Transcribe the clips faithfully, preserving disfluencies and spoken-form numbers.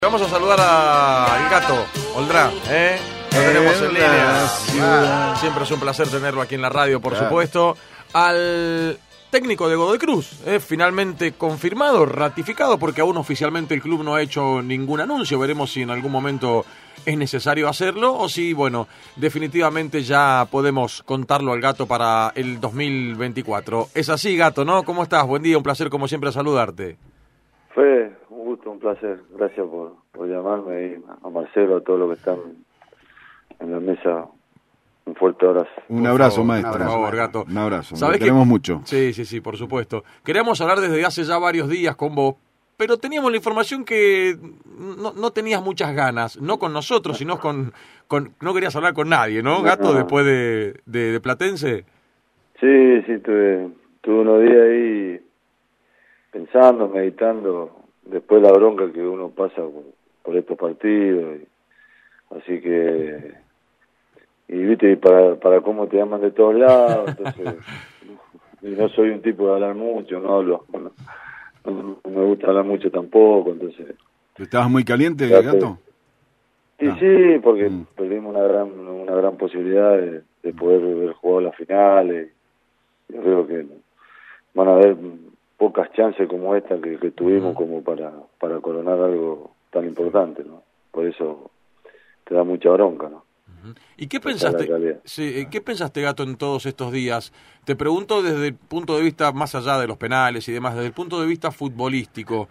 Vamos a saludar al Gato Oldrá, ¿eh? Lo tenemos en línea. Ah, siempre es un placer tenerlo aquí en la radio, por claro. supuesto. Al técnico de Godoy Cruz, ¿eh? Finalmente confirmado, ratificado, porque aún oficialmente el club no ha hecho ningún anuncio. Veremos si en algún momento es necesario hacerlo o si, bueno, definitivamente ya podemos contarlo al Gato para el dos mil veinticuatro. Es así, Gato, ¿no? ¿Cómo estás? Buen día, un placer como siempre saludarte. Fue un gusto, un placer. Gracias por, por llamarme y a Marcelo, a todos los que están en la mesa. Un fuerte abrazo. Un abrazo, maestro. Por favor, Gato. Un abrazo. ¿Sabés que queremos que... mucho. Sí, sí, sí, por supuesto. Queríamos hablar desde hace ya varios días con vos, pero teníamos la información que no, no tenías muchas ganas, no con nosotros, sino con, con... No querías hablar con nadie, ¿no, Gato, no. después de, de, de Platense? Sí, sí, tuve, tuve unos días ahí pensando, meditando, después la bronca que uno pasa por, por estos partidos, y, así que, y viste, para, para cómo te llaman de todos lados, entonces, y no soy un tipo de hablar mucho, no hablo, no, no, no me gusta hablar mucho tampoco, entonces... ¿Estabas muy caliente, Gato? Gato? Sí, ah. sí, porque mm. perdimos una gran una gran posibilidad de, de poder haber jugado las finales, yo creo que van a haber pocas chances como esta que, que tuvimos como para, para coronar algo tan importante, ¿no? Por eso te da mucha bronca, ¿no? ¿Y qué pensaste, sí, qué pensaste, Gato, en todos estos días? Te pregunto desde el punto de vista, más allá de los penales y demás, desde el punto de vista futbolístico.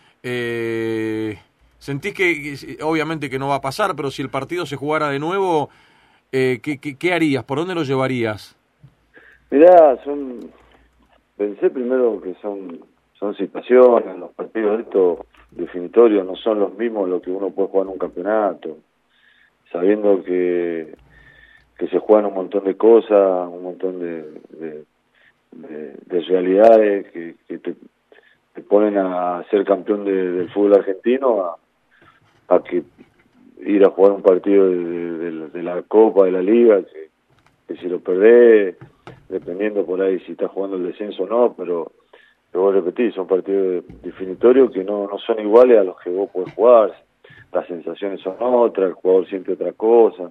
Eh, ¿Sentís que, obviamente que no va a pasar, pero si el partido se jugara de nuevo, eh, ¿qué, qué, qué harías? ¿Por dónde lo llevarías? Mirá, son... Pensé primero que son son situaciones, los partidos estos definitorios no son los mismos lo que uno puede jugar en un campeonato, sabiendo que que se juegan un montón de cosas, un montón de de, de, de realidades que, que te, te ponen a ser campeón de, del fútbol argentino, a, a que ir a jugar un partido de, de, de, de la Copa, de la Liga, que, que si lo perdés, dependiendo por ahí si estás jugando el descenso o no, pero te voy a repetir, son partidos definitorios que no, no son iguales a los que vos podés jugar, las sensaciones son otras, el jugador siente otra cosa,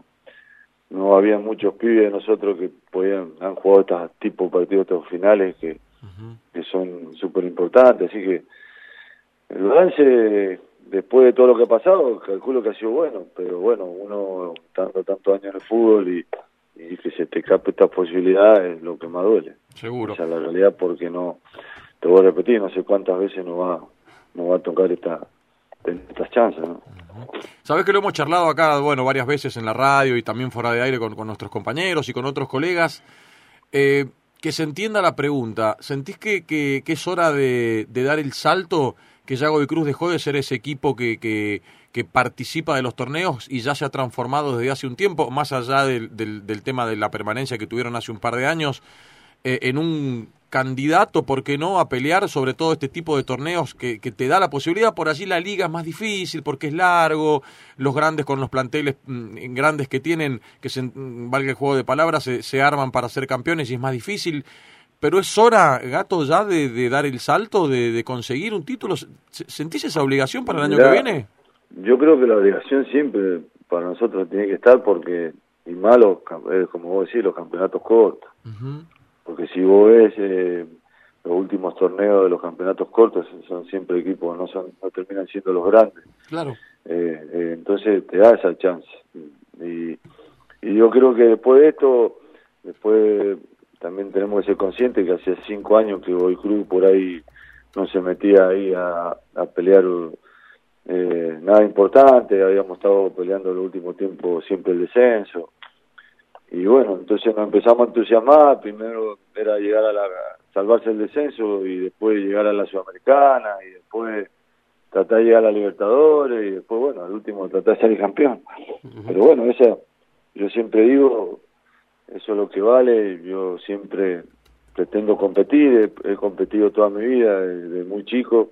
no había muchos pibes de nosotros que podían han jugado estos tipos de partidos, estos finales que, uh-huh. que son súper importantes, así que el balance después de todo lo que ha pasado, calculo que ha sido bueno, pero bueno, uno estando tantos años en el fútbol y y que se te escape esta posibilidad es lo que más duele. Seguro. Esa es la realidad, porque no, te voy a repetir, no sé cuántas veces nos va, nos va a tocar esta, estas chances, ¿no? Uh-huh. Sabés que lo hemos charlado acá, bueno, varias veces en la radio y también fuera de aire con, con nuestros compañeros y con otros colegas, eh, que se entienda la pregunta. ¿Sentís que, que, que es hora de, de dar el salto, que ya Godoy Cruz dejó de ser ese equipo que, que, que participa de los torneos y ya se ha transformado desde hace un tiempo, más allá del, del, del tema de la permanencia que tuvieron hace un par de años, eh, en un candidato, ¿por qué no?, a pelear sobre todo este tipo de torneos que, que te da la posibilidad? Por allí la liga es más difícil porque es largo, los grandes con los planteles mmm, grandes que tienen, que se, mmm, valga el juego de palabras, se, se arman para ser campeones y es más difícil. Pero es hora, Gato, ya de, de dar el salto, de, de conseguir un título. ¿Sentís esa obligación para el año Mirá, que viene? Yo creo que la obligación siempre para nosotros tiene que estar, porque, y más los, como vos decís, los campeonatos cortos. Uh-huh. Porque si vos ves eh, los últimos torneos de los campeonatos cortos, son siempre equipos, no son no terminan siendo los grandes. Claro. Eh, eh, entonces te da esa chance. Y, y yo creo que después de esto, después... También tenemos que ser conscientes que hace cinco años que Godoy Cruz por ahí no se metía ahí a, a pelear eh, nada importante, habíamos estado peleando en el último tiempo siempre el descenso. Y bueno, entonces nos empezamos a entusiasmar, primero era llegar a la salvarse el descenso y después llegar a la Sudamericana y después tratar de llegar a la Libertadores y después, bueno, al último tratar de salir campeón. Uh-huh. Pero bueno, esa, yo siempre digo... Eso es lo que vale. Yo siempre pretendo competir, he, he competido toda mi vida desde muy chico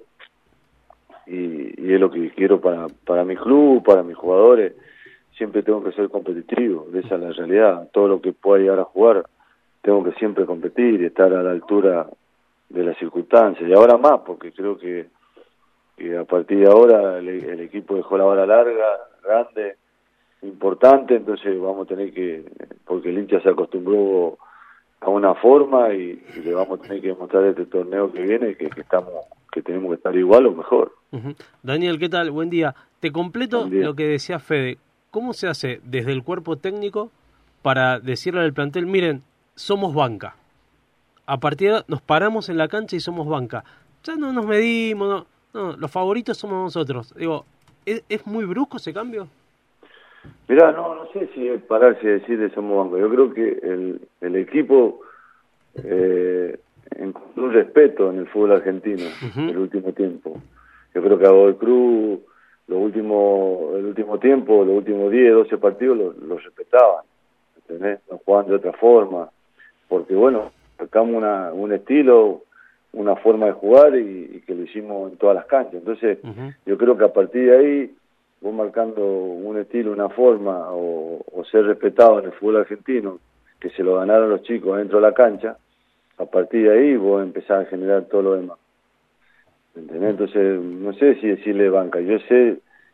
y, y es lo que quiero para, para mi club, para mis jugadores. Siempre tengo que ser competitivo, esa es la realidad. Todo lo que pueda llegar a jugar, tengo que siempre competir y estar a la altura de las circunstancias. Y ahora más, porque creo que que a partir de ahora el, el equipo dejó la vara larga, grande, importante, entonces vamos a tener que, porque el hincha se acostumbró a una forma y, y le vamos a tener que demostrar este torneo que viene que, que estamos, que tenemos que estar igual o mejor. Uh-huh. Daniel, ¿qué tal? Buen día. Te completo lo que decía Fede. ¿Cómo se hace desde el cuerpo técnico para decirle al plantel, miren, somos banca? A partir de nos paramos en la cancha y somos banca. Ya no nos medimos, no, no los favoritos somos nosotros. Digo, ¿es, es muy brusco ese cambio? Mirá, no, no sé si es pararse y decir de somos banco. Yo creo que el, el equipo eh, encontró un respeto en el fútbol argentino uh-huh. el último tiempo. Yo creo que a Godoy Cruz los últimos, el último tiempo, los últimos diez, doce partidos los, los respetaban, ¿entendés? No jugaban de otra forma, porque bueno, sacamos una, un estilo, una forma de jugar y, y que lo hicimos en todas las canchas. Entonces, uh-huh. yo creo que a partir de ahí, vos marcando un estilo, una forma, o, o ser respetado en el fútbol argentino, que se lo ganaron los chicos dentro de la cancha, a partir de ahí vos empezás a generar todo lo demás. ¿Entendés? Entonces, no sé si decirle banca. Yo sé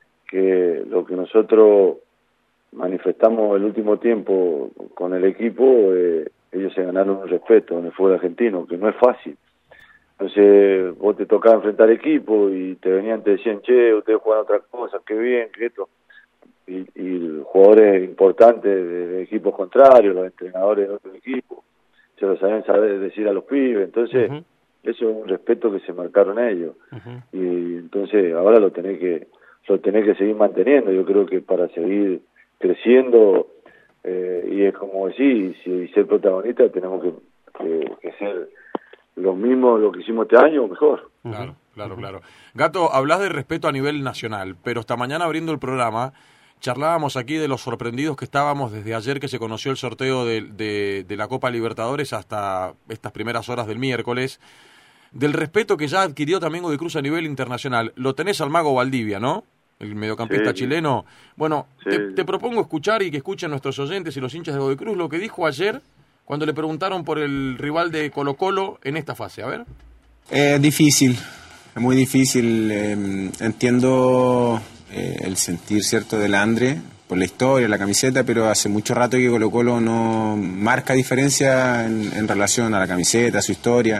que lo que nosotros manifestamos el último tiempo con el equipo, eh, ellos se ganaron un respeto en el fútbol argentino, que no es fácil. Entonces, vos te tocaba enfrentar equipos y te venían, te decían, che, ustedes juegan otra cosa, qué bien, qué esto. Y, y jugadores importantes de, de equipos contrarios, los entrenadores de otros equipos, se lo saben saber decir a los pibes. Entonces, uh-huh. eso es un respeto que se marcaron ellos. Uh-huh. Y entonces, ahora lo tenés que lo tenés que seguir manteniendo. Yo creo que para seguir creciendo, eh, y es como decir, si ser protagonista, tenemos que, que, que ser lo mismo lo que hicimos este año o mejor. Claro, claro, claro. Gato, hablas de respeto a nivel nacional, pero esta mañana abriendo el programa charlábamos aquí de los sorprendidos que estábamos desde ayer que se conoció el sorteo de, de, de la Copa Libertadores hasta estas primeras horas del miércoles, del respeto que ya adquirió también Godoy Cruz a nivel internacional. Lo tenés al Mago Valdivia, ¿no? El mediocampista sí, chileno. Bueno, sí. te, te propongo escuchar y que escuchen nuestros oyentes y los hinchas de Godoy Cruz lo que dijo ayer cuando le preguntaron por el rival de Colo-Colo en esta fase. A ver. Es eh, difícil, es muy difícil. Eh, entiendo eh, el sentir, ¿cierto?, del Andre por la historia, la camiseta, pero hace mucho rato que Colo-Colo no marca diferencia en, en relación a la camiseta, a su historia.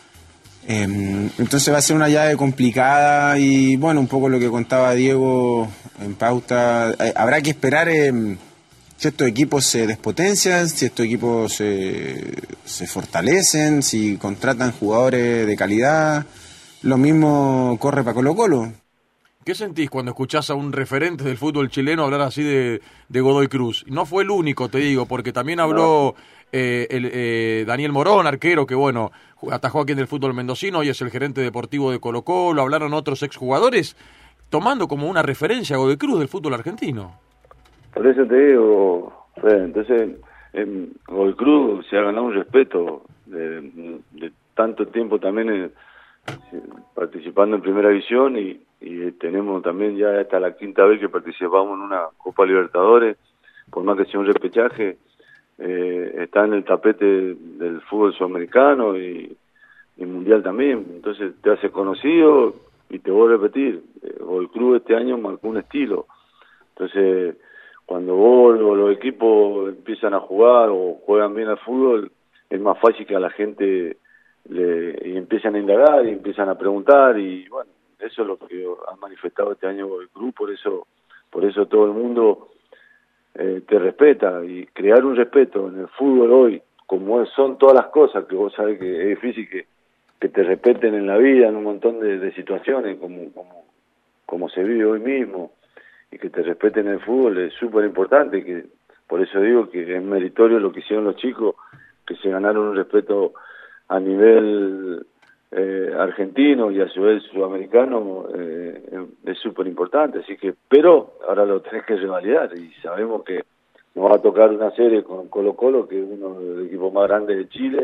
Eh, entonces va a ser una llave complicada y bueno, un poco lo que contaba Diego en pauta, eh, habrá que esperar eh, si estos equipos se despotencian, si estos equipos se, se fortalecen, si contratan jugadores de calidad. Lo mismo corre para Colo-Colo. ¿Qué sentís cuando escuchás a un referente del fútbol chileno hablar así de, de Godoy Cruz? No fue el único, te digo, porque también habló eh, el, eh, Daniel Morón, arquero, que bueno, atajó aquí en el fútbol mendocino, hoy es el gerente deportivo de Colo-Colo. Hablaron otros exjugadores tomando como una referencia a Godoy Cruz del fútbol argentino. Por eso te digo, Fred, entonces en Godoy Cruz se ha ganado un respeto de, de tanto tiempo también en, participando en Primera División y, y tenemos también ya hasta la quinta vez que participamos en una Copa Libertadores, por más que sea un repechaje, eh, está en el tapete del fútbol sudamericano y, y mundial también, entonces te hace conocido y te voy a repetir, eh, Godoy Cruz este año marcó un estilo, entonces cuando vos o los equipos empiezan a jugar o juegan bien al fútbol, es más fácil que a la gente le, y empiezan a indagar y empiezan a preguntar y bueno, eso es lo que han manifestado este año el club, por eso por eso todo el mundo eh, te respeta y crear un respeto en el fútbol hoy, como son todas las cosas que vos sabés que es difícil que, que te respeten en la vida en un montón de, de situaciones como, como, como se vive hoy mismo y que te respeten en el fútbol es súper importante, que por eso digo que es meritorio lo que hicieron los chicos, que se ganaron un respeto a nivel eh, argentino y a su vez sudamericano, eh, es súper importante, así que, pero ahora lo tenés que revalidar y sabemos que nos va a tocar una serie con Colo-Colo, que es uno de los equipos más grandes de Chile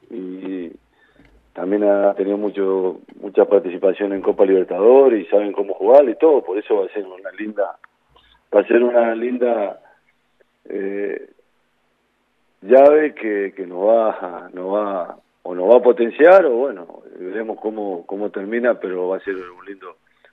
y también ha tenido mucho mucha participación en Copa Libertadores y saben cómo jugar y todo, por eso va a ser una linda, va a ser una linda eh, llave que, que nos va, nos va o nos va a potenciar o bueno, veremos cómo cómo termina, pero va a ser un lindo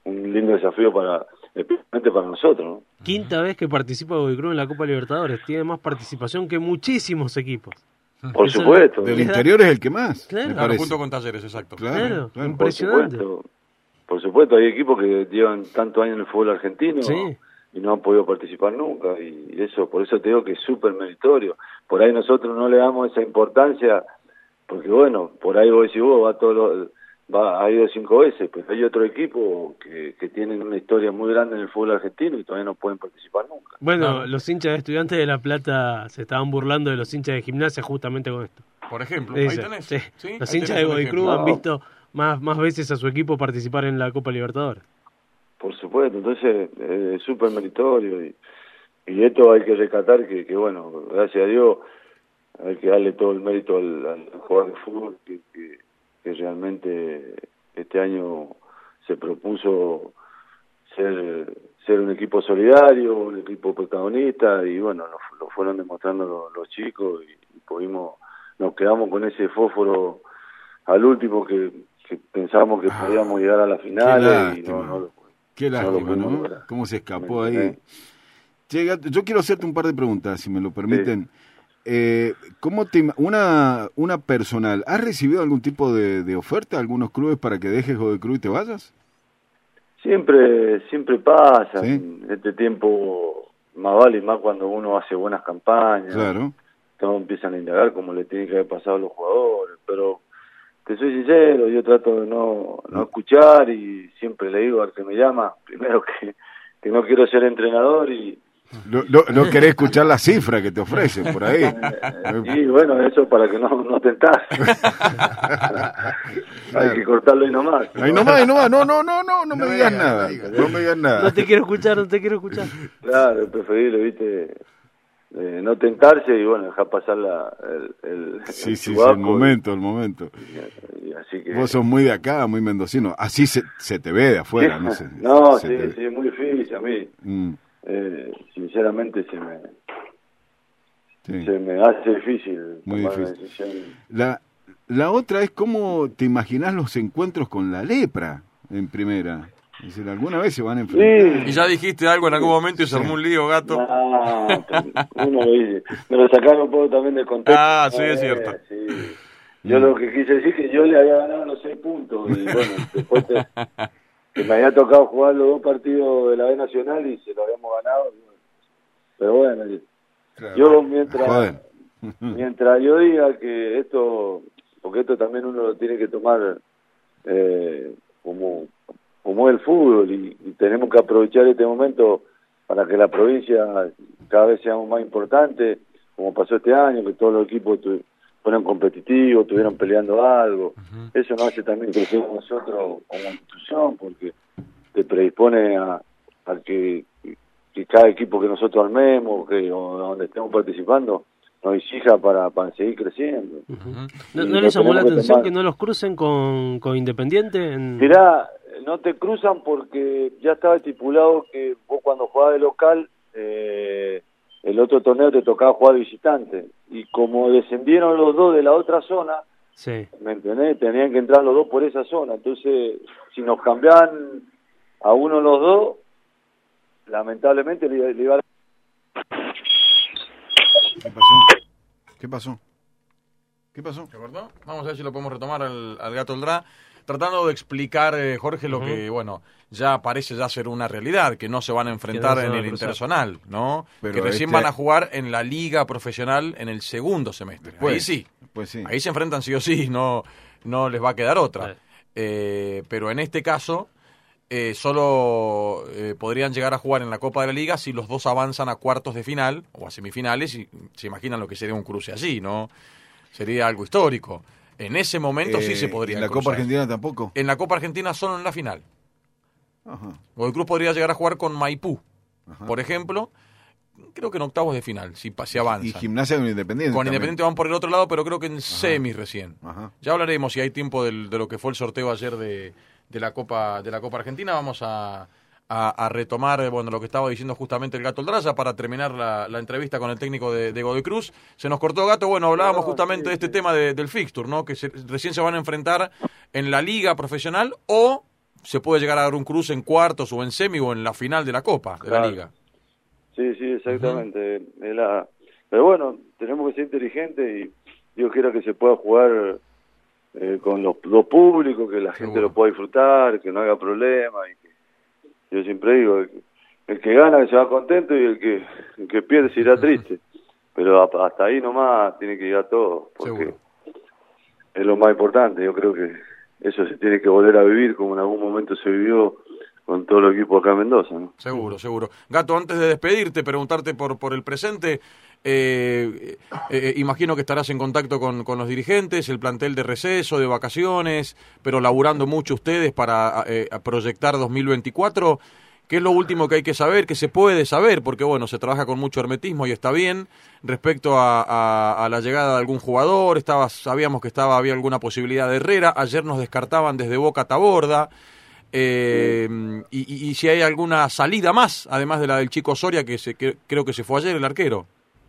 un lindo desafío para, especialmente para nosotros, ¿no? Quinta vez que participa Godoy Cruz en la Copa Libertadores, tiene más participación que muchísimos equipos. Por Eso supuesto. Del interior es el que más, Claro. me Claro, parece. junto con Talleres, exacto. Claro, Claro, claro. impresionante. Por supuesto, por supuesto, hay equipos que llevan tantos años en el fútbol argentino Sí. y no han podido participar nunca, y eso, por eso te digo que es súper meritorio. Por ahí nosotros no le damos esa importancia, porque bueno, por ahí vos decís, vos va todos los, va, ha ido cinco veces, pero hay otro equipo que, que tienen una historia muy grande en el fútbol argentino y todavía no pueden participar nunca. Bueno, Claro. los hinchas de Estudiantes de La Plata se estaban burlando de los hinchas de Gimnasia justamente con esto. Por ejemplo, Dice, ahí tenés. sí, ¿sí? Los Ahí hinchas tenés de un Godoy ejemplo. Cruz han No. visto más, más veces a su equipo participar en la Copa Libertadores. Por supuesto, entonces eh, es súper meritorio y, y esto hay que rescatar que, que, bueno, gracias a Dios hay que darle todo el mérito al, al jugador de fútbol que, que, que realmente este año se propuso ser ser un equipo solidario, un equipo protagonista y bueno, lo, lo fueron demostrando los, los chicos y, y pudimos, nos quedamos con ese fósforo al último que, que pensamos que podíamos llegar a la final y lástima. no, no lo Qué no lo lástima, pudimos ¿no? lograr. Cómo se escapó Sí. ahí. Che, Gato, yo quiero hacerte un par de preguntas, si me lo permiten. Eh, ¿cómo te, ima- una, una personal, ¿has recibido algún tipo de, de oferta de algunos clubes para que dejes Godoy Cruz y te vayas? Siempre, siempre pasa, Sí. en este tiempo más vale y más cuando uno hace buenas campañas, Claro. todos empiezan a indagar como le tiene que haber pasado a los jugadores, pero te soy sincero, yo trato de no, no escuchar y siempre le digo al que me llama, primero que, que no quiero ser entrenador y, No, no, no querés escuchar la cifra que te ofrecen por ahí. y bueno, eso para que no, no tentar. Hay que cortarlo y nomás. Ahí nomás, ahí nomás, no, no, no, no, no me No digas digas, nada, no digas. no me digas nada. No te quiero escuchar, no te quiero escuchar. Claro, es preferible, viste, eh, no tentarse y bueno, dejar pasar la, el, el, Sí, el sí, sí, chubaco el momento, el momento. y- y así que... Vos sos muy de acá, muy mendocino. Así se, se te ve de afuera, no sé. No, Se sí, te ve. sí, es muy difícil a mí. Mm, Eh, sinceramente se me, sí. se me hace difícil Muy tomar una difícil. decisión. La, la otra es cómo te imaginás los encuentros con la lepra en primera. Es decir, alguna vez se van a enfrentar. Y ya dijiste algo en algún momento y se armó un lío, Gato. No, uno lo dice. Me lo sacaron un poco también del contexto. Ah, sí, Eh, es cierto. sí. Yo lo que quise decir es que yo le había ganado los seis puntos. Y bueno, después te- que me había tocado jugar los dos partidos de la B Nacional y se lo habíamos ganado. y bueno. Pero bueno, yo mientras Joder. mientras yo diga que esto, porque esto también uno lo tiene que tomar eh, como, como el fútbol y, y tenemos que aprovechar este momento para que la provincia cada vez seamos más importantes, como pasó este año, que todos los equipos tu, fueron competitivos, estuvieron peleando algo. Uh-huh. Eso nos hace también crecer nosotros como institución, porque te predispone a, a que, que cada equipo que nosotros armemos, que o donde estemos participando, nos exija para, para seguir creciendo. Uh-huh. ¿No, ¿no les llamó la atención que no los crucen con, con Independiente? En... Mirá, no te cruzan porque ya estaba estipulado que vos cuando jugabas de local, eh, el otro torneo te tocaba jugar de visitante. Y como descendieron los dos de la otra zona, sí. ¿me entendés? Tenían que entrar los dos por esa zona. Entonces, si nos cambiaban a uno los dos, lamentablemente le, le iba a... ¿Qué pasó? ¿Qué pasó? ¿Qué pasó? ¿Te acordó? Vamos a ver si lo podemos retomar al, al Gato Oldrá, tratando de explicar, eh, Jorge, lo uh-huh. que, bueno, ya parece ya ser una realidad, que no se van a enfrentar no en el interzonal, ¿no? Pero que recién este... van a jugar en la liga profesional en el segundo semestre. Después, ahí sí. Pues sí. Ahí se enfrentan sí o sí, no, no les va a quedar otra. Sí. Eh, pero en este caso... Eh, solo eh, podrían llegar a jugar en la Copa de la Liga si los dos avanzan a cuartos de final o a semifinales, y se imaginan lo que sería un cruce así, ¿no? Sería algo histórico. En ese momento eh, sí se podría. ¿En la cruzar. Copa Argentina tampoco? En la Copa Argentina solo en la final. Ajá. Godoy Cruz podría llegar a jugar con Maipú, Ajá. por ejemplo, creo que en octavos de final, si, si avanza. Y Gimnasia con Independiente. Con también. Independiente van por el otro lado, pero creo que en Ajá. semis recién. Ajá. Ya hablaremos si hay tiempo del, de lo que fue el sorteo ayer de... de la Copa de la Copa Argentina. Vamos a, a, a retomar bueno lo que estaba diciendo justamente el Gato Oldrá para terminar la, la entrevista con el técnico de, de Godoy Cruz. Se nos cortó, Gato, bueno, hablábamos no, justamente sí, de este sí. tema de, del fixture, ¿no? Que se, recién se van a enfrentar en la liga profesional o se puede llegar a dar un cruce en cuartos o en semi o en la final de la Copa, de claro. la Liga. Sí, sí, exactamente. Uh-huh. Es la... Pero bueno, tenemos que ser inteligentes y Dios quiera que se pueda jugar eh, con los, los públicos, que la gente Seguro. Lo pueda disfrutar, que no haga problema. Y que, yo siempre digo, el, el que gana que se va contento y el que, el que pierde se irá triste. Pero hasta ahí nomás tiene que llegar todo, porque Seguro. Es lo más importante. Yo creo que eso se tiene que volver a vivir como en algún momento se vivió con todo el equipo acá en Mendoza, ¿no? Seguro, seguro. Gato, antes de despedirte, preguntarte por por el presente, eh, eh, imagino que estarás en contacto con, con los dirigentes, el plantel de receso, de vacaciones, pero laburando mucho ustedes para eh, proyectar dos mil veinticuatro. ¿Qué es lo último que hay que saber, que se puede saber? Porque, bueno, se trabaja con mucho hermetismo y está bien. Respecto a, a, a la llegada de algún jugador, estaba, sabíamos que estaba había alguna posibilidad de Herrera. Ayer nos descartaban desde Boca Taborda. Eh, y, y, y si hay alguna salida más, además de la del Chico Soria, que, se, que creo que se fue ayer, el arquero.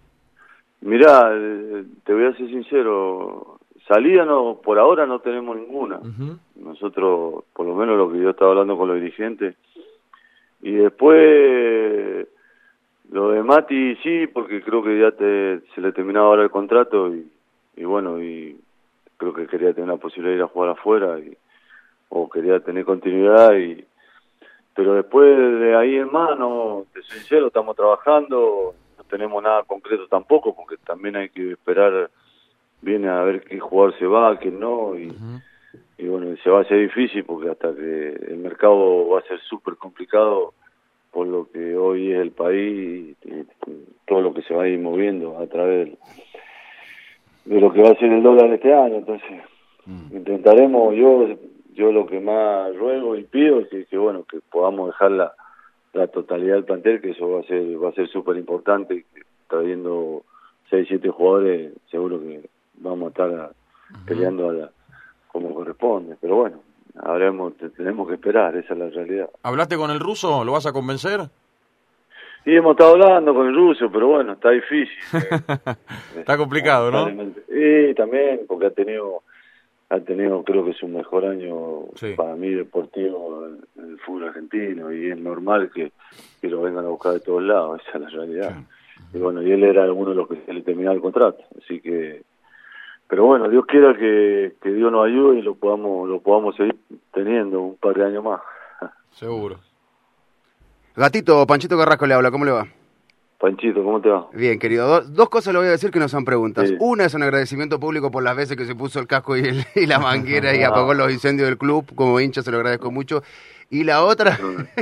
Mirá, te voy a ser sincero. Salida no, por ahora no tenemos ninguna. Uh-huh. Nosotros, por lo menos lo que yo estaba hablando con los dirigentes, y después lo de Mati sí, porque creo que ya te, se le terminaba ahora el contrato y, y bueno, y creo que quería tener la posibilidad de ir a jugar afuera y, o quería tener continuidad, y pero después de ahí en mano, te soy sincero, estamos trabajando, no tenemos nada concreto tampoco, porque también hay que esperar bien a ver qué jugador se va, qué no, y uh-huh. Y bueno, se va a hacer difícil porque hasta que el mercado va a ser súper complicado por lo que hoy es el país y, y todo lo que se va a ir moviendo a través de, de lo que va a ser el dólar este año. Entonces, mm. intentaremos, yo yo lo que más ruego y pido es que, que bueno, que podamos dejar la, la totalidad del plantel, que eso va a ser va a ser súper importante, y que trayendo seis, siete jugadores seguro que vamos a estar a, uh-huh. peleando a la como corresponde, pero bueno, habremos, tenemos que esperar, esa es la realidad. ¿Hablaste con el ruso? ¿Lo vas a convencer? Sí, hemos estado hablando con el ruso, pero bueno, está difícil. Está complicado, ¿no? Sí, también, porque ha tenido, ha tenido creo que su mejor año sí. para mí deportivo en, en el fútbol argentino, y es normal que, que lo vengan a buscar de todos lados, esa es la realidad. Sí. Y bueno, y él era uno de los que se le terminaba el contrato, así que pero bueno, Dios quiera que, que Dios nos ayude y lo podamos lo podamos seguir teniendo un par de años más. Seguro. Gatito, Panchito Carrasco le habla, ¿cómo le va? Panchito, ¿cómo te va? Bien, querido. Dos, dos cosas le voy a decir que no son preguntas. Sí. Una es un agradecimiento público por las veces que se puso el casco y, el, y la manguera y apagó los incendios del club. Como hincha se lo agradezco mucho. Y la otra...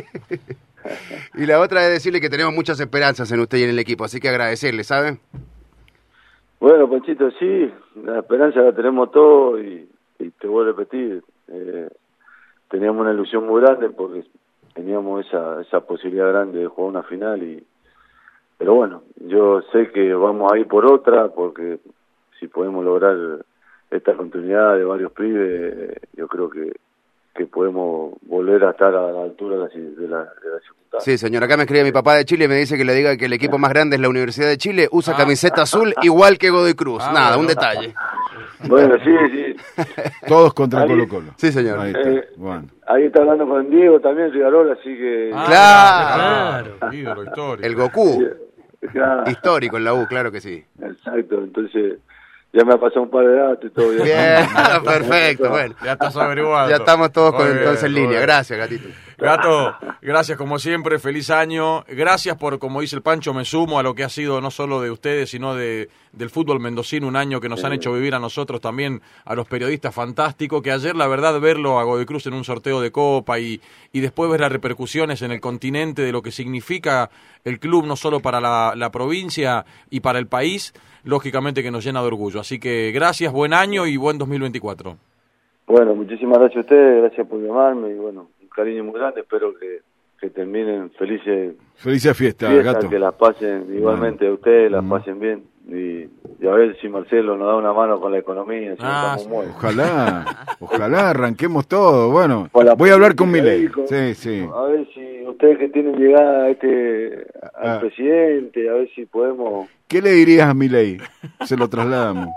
y la otra es decirle que tenemos muchas esperanzas en usted y en el equipo, así que agradecerle, ¿sabe? Bueno, Panchito, sí, la esperanza la tenemos todos y, y te voy a repetir, eh, teníamos una ilusión muy grande porque teníamos esa esa posibilidad grande de jugar una final, y pero bueno, yo sé que vamos a ir por otra, porque si podemos lograr esta continuidad de varios pibes, yo creo que que podemos volver a estar a la altura de la, de la, de la circunstancia. Sí, señor. Acá me escribe mi papá de Chile y me dice que le diga que el equipo más grande es la Universidad de Chile, usa ah. camiseta azul igual que Godoy Cruz. Ah, Nada, bueno. Un detalle. Bueno, sí, sí. Todos contra ahí, Colo Colo. Sí, señor. Ahí está, eh, bueno. Ahí está hablando con Diego también, Rivarola, así que... Ah, claro, claro. Ídolo histórico. El Goku. Sí, claro. Histórico en la U, claro que sí. Exacto, entonces... Ya me ha pasado un par de datos y todo bien. Bien, perfecto, bueno. Ya estás averiguado. Ya estamos todos con, bien, entonces en línea. Bien. Gracias, Gatito. Gato, gracias como siempre, feliz año. Gracias por, como dice el Pancho, me sumo a lo que ha sido no solo de ustedes, sino de del fútbol mendocino, un año que nos han hecho vivir a nosotros también, a los periodistas, fantástico, que ayer, la verdad, verlo a Godoy Cruz en un sorteo de Copa y, y después ver las repercusiones en el continente de lo que significa el club, no solo para la, la provincia y para el país, lógicamente que nos llena de orgullo. Así que gracias, buen año y buen dos mil veinticuatro. Bueno, muchísimas gracias a ustedes, gracias por llamarme y bueno, un cariño muy grande, espero que, que terminen felices felices fiestas, fiesta, Gato. Que las pasen igualmente bueno. a ustedes, las mm. pasen bien y, y a ver si Marcelo nos da una mano con la economía. Si ah, no ojalá, ojalá arranquemos todo. Bueno, voy a hablar con Milei. Sí, sí. A ver si ustedes que tienen llegada a este al ah. presidente, a ver si podemos... ¿Qué le dirías a Milei? Se lo trasladamos.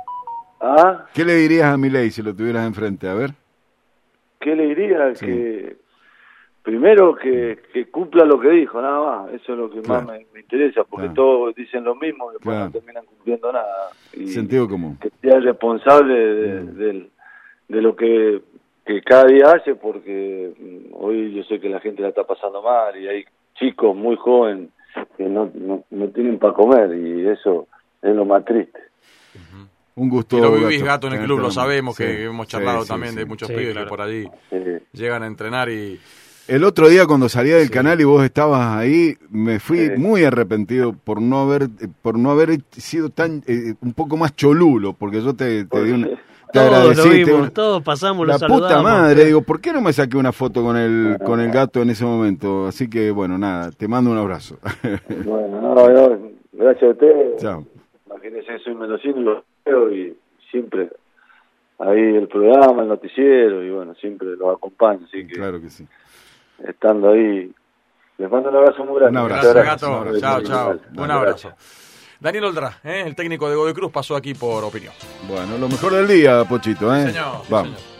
¿Ah? ¿Qué le dirías a Milei si lo tuvieras enfrente? A ver. ¿Qué le diría? Sí. Que primero que, que cumpla lo que dijo, nada más. Eso es lo que Claro. más me, me interesa, porque Claro. todos dicen lo mismo y después Claro. no terminan cumpliendo nada. Y Sentido común. que sea el responsable de, Mm. del- de lo que, que cada día hace, porque mm, hoy yo sé que la gente la está pasando mal y hay chicos muy jóvenes que no, no, no tienen para comer y eso es lo más triste. Un gusto. Y lo vivís, Gato, en el club, lo tenerte. sabemos, Sí, que hemos charlado sí, también sí, de sí. muchos Sí, pibes claro. que por allí Eh, llegan a entrenar y... El otro día cuando salía del canal y vos estabas ahí, me fui Sí. muy arrepentido por no haber eh, por no haber sido tan eh, un poco más cholulo, porque yo te, te di una te Todos lo agradecí, te di vimos, una- todos pasamos, lo la saludamos. puta madre, digo, ¿por qué no me saqué una foto con el con el Gato en ese momento? Así que bueno, nada, te mando un abrazo. bueno, no, no, gracias a ustedes. Chao. Imagínense, soy mendocino y lo veo y siempre ahí el programa, el noticiero y bueno, siempre los acompaño, así que Claro que sí. estando ahí, les mando un abrazo muy grande. Un abrazo. Gracias, Muchas Gato. Un Chao, abrazo. chao. Dale, Un abrazo. Daniel Oldrá, ¿eh? el técnico de Godoy Cruz, pasó aquí por opinión. Bueno, lo mejor del día, Pochito, ¿eh? Señor, Vamos. señor.